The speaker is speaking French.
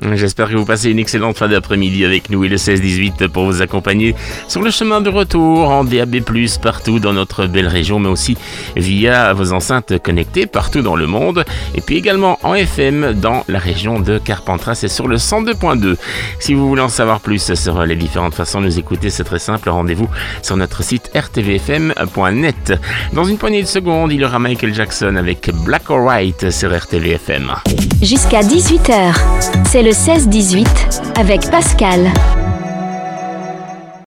J'espère que vous passez une excellente fin d'après-midi avec nous et le 16-18 pour vous accompagner sur le chemin de retour en DAB+, partout dans notre belle région, mais aussi via vos enceintes connectées partout dans le monde, et puis également en FM dans la région de Carpentras et sur le 102.2. Si vous voulez en savoir plus sur les différentes façons de nous écouter, c'est très simple, rendez-vous sur notre site rtvfm.net. Dans une poignée de secondes, il y aura Michael Jackson avec Black or White sur RTVFM. Jusqu'à 18h, c'est le 16-18 avec Pascal.